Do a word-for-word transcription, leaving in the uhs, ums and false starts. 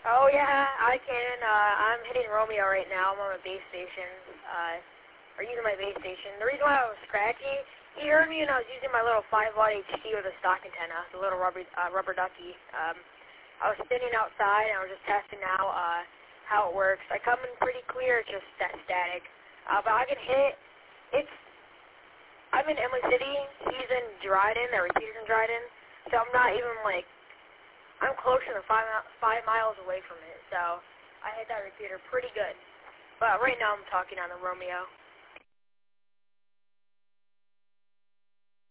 Oh yeah, I can. Uh, I'm hitting Romeo right now. I'm on a base station, uh, or using my base station. The reason why I was scratchy, you heard me when I was using my little five watt H D with a stock antenna, the little rubber uh, rubber ducky. Um, I was standing outside and I was just testing out uh, how it works. I come in pretty clear, it's just that static. Uh, but I can hit. It's. I'm in Emily City. He's in Dryden. The repeater's in Dryden. So I'm not even like. I'm closer than five, five miles away from it, so I hit that repeater pretty good. But right now I'm talking on the Romeo.